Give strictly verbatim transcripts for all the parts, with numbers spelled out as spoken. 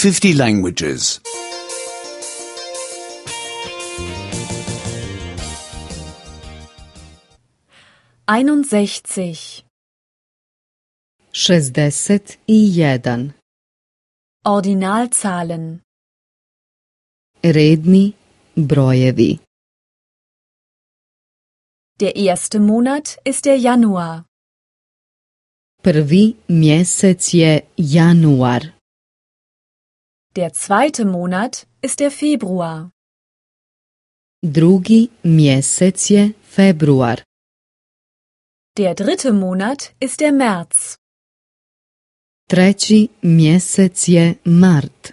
fifty languages. einundsechzig. šezdeset jedan. Ordinalzahlen. Redni brojevi. Der erste Monat ist der Januar. Prvi mjesec je januar. Der zweite Monat ist der Februar. Drugi mjesec je februar. Der dritte Monat ist der März. Treći mjesec je mart.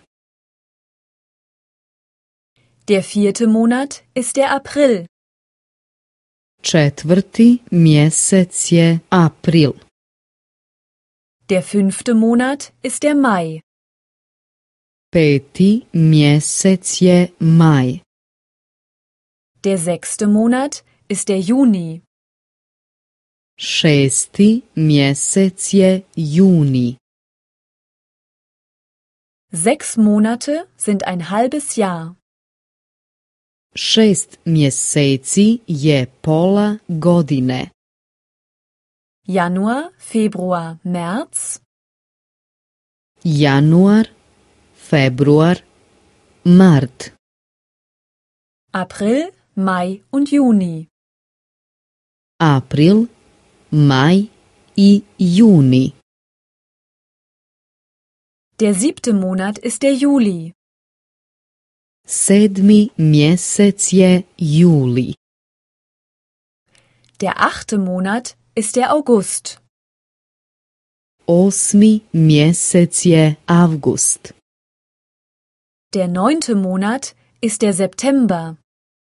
Der vierte Monat ist der April. Četvrti mjesec je april. Der fünfte Monat ist der Mai. Peti mjesec je maj. Der sechste Monat ist der Juni. Šesti mjesec je juni. Sechs Monate sind ein halbes Jahr. Šest mjeseci je pola godine. Januar, Februar, März. Januar, februar, mart. April, Mai und Juni. April, maj i juni. Der siebte Monat ist der Juli. Sedmi mjesec je juli. Der achte Monat ist der August. Osmi mjesec je avgust. Der neunte Monat ist der September.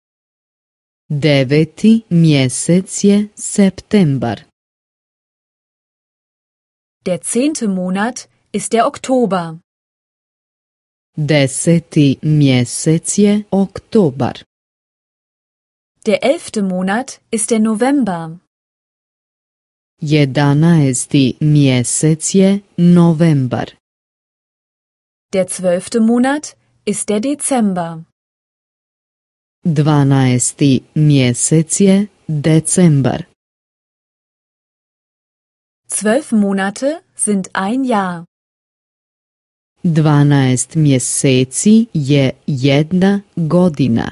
Deveti mjesec je septembar. Der zehnte Monat ist der Oktober. Deseti mjesec je oktobar. Der elfte Monat ist der November. Jedanaesti mjesec je novembar. Der zwölfte Monat ist der Dezember. Dvanaesti mjesec je decembar. Zwölf Monate sind ein Jahr. Dvanaest mjeseci je jedna godina.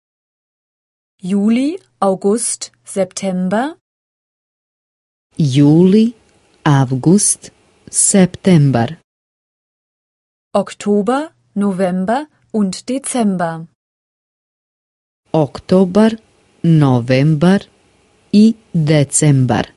Juli, August, September. Juli, avgust, septembar. Oktober, November und Dezember. Oktobar, novembar i decembar.